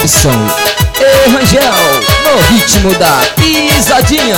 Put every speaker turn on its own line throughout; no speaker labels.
Robson e Rangel no ritmo da pisadinha.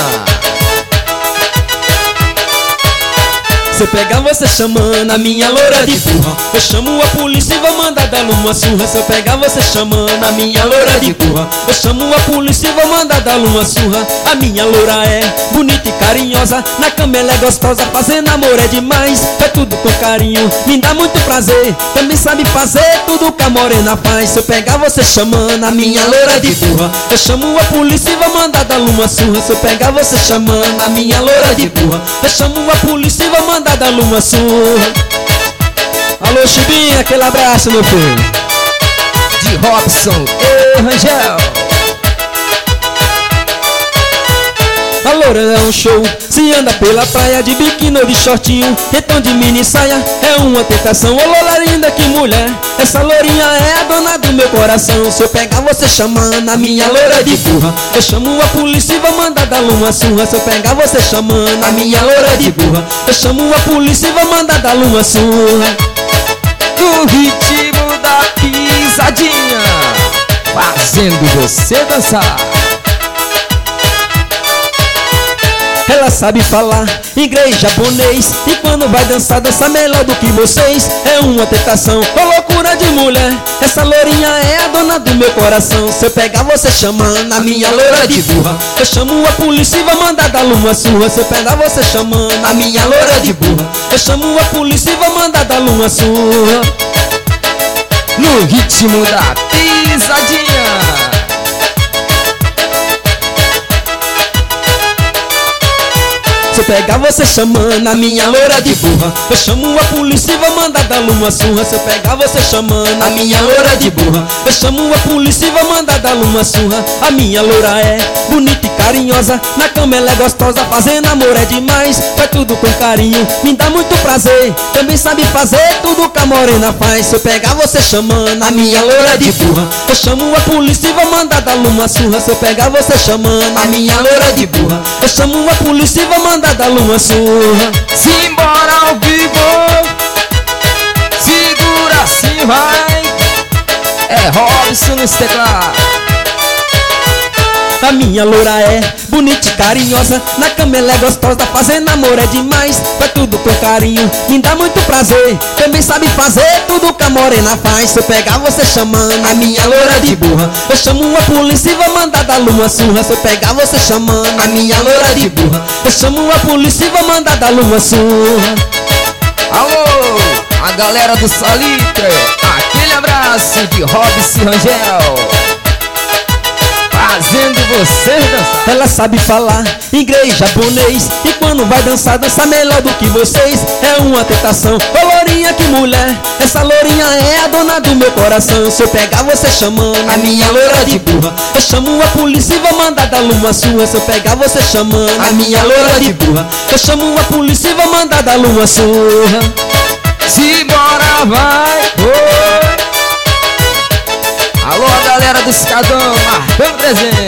Se eu pegar você chamando a minha loura de burra, eu chamo a polícia e vou mandar dar uma surra. Se eu pegar você chamando a minha loura de burra, eu chamo a polícia e vou mandar dar uma surra. A minha loura é bonita e carinhosa, na cama ela é gostosa, fazendo amor é demais. É tudo com carinho, me dá muito prazer, também sabe fazer tudo que a morena faz. Se eu pegar você chamando a minha loura de burra, eu chamo a polícia e vou mandar dar uma surra. Se eu pegar você chamando a minha loura de burra, eu chamo a polícia e vou mandar dar uma surra. Alô Chibinha, aquele abraço meu filho.
De Robson e Rangel.
A loura é um show, se anda pela praia de biquíni ou de shortinho, então de mini saia, é uma tentação. Ô loura linda, que mulher, essa lourinha é a dona do meu coração. Se eu pegar você chamando a minha loura de burra, eu chamo a polícia e vou mandar dar uma surra. Se eu pegar você chamando a minha loura de burra, eu chamo a polícia e vou mandar dar uma surra.
No ritmo da pisadinha, fazendo você dançar.
Ela sabe falar inglês, japonês, e quando vai dançar, dança melhor do que vocês. É uma tentação, ô loucura de mulher, essa lourinha é a dona do meu coração. Se eu pegar você chamando a minha loura de burra, eu chamo a polícia e vou mandar dar uma surra. Se eu pegar você chamando a minha loura de burra, eu chamo a polícia e vou mandar dar uma surra.
No ritmo da pisadinha.
Se eu pegar você chamando a minha loura de burra, eu chamo a polícia e vou mandar dar uma surra. Se eu pegar você chamando a minha loura de burra, eu chamo a polícia e vou mandar dar uma surra. A minha loura é bonita e carinhosa, na cama ela é gostosa, fazendo amor é demais. Faz tudo com carinho, me dá muito prazer, também sabe fazer tudo que a morena faz. Se eu pegar você chamando a minha loura de burra, eu chamo a polícia e vou mandar dar uma surra. Se eu pegar você chamando a minha loura de burra, eu chamo a polícia e vou mandar dar uma surra.
Simbora ao vivo, segura assim vai. É Robson nos teclados.
A minha loura é bonita e carinhosa, na cama ela é gostosa, fazendo amor é demais. Faz tudo com carinho, me dá muito prazer, também sabe fazer tudo que a morena faz. Se eu pegar você chamando a minha loura de burra, eu chamo a polícia e vou mandar dar uma surra. Se eu pegar você chamando a minha loura de burra, eu chamo a polícia e vou mandar dar uma surra.
Alô, a galera do Salitre, aquele abraço de Robson e Rangel, fazendo você dançar.
Ela sabe falar inglês, japonês, e quando vai dançar, dança melhor do que vocês. É uma tentação, ô lourinha, que mulher, essa lourinha é a dona do meu coração. Se eu pegar você chamando a minha loura de burra, eu chamo a polícia e vou mandar dar uma surra. Se eu pegar você chamando a minha loura de burra, eu chamo a polícia e vou mandar dar uma surra.
Simbora vai, oi. Alô, a galera do Escadão, marcando presente.